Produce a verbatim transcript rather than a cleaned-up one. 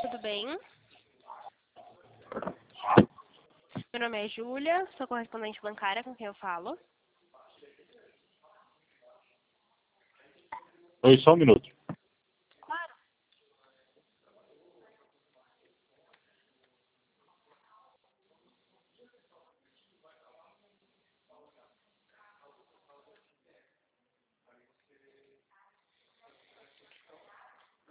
tudo bem? Meu nome é Júlia, sou correspondente bancária com quem eu falo. Oi, só um minuto.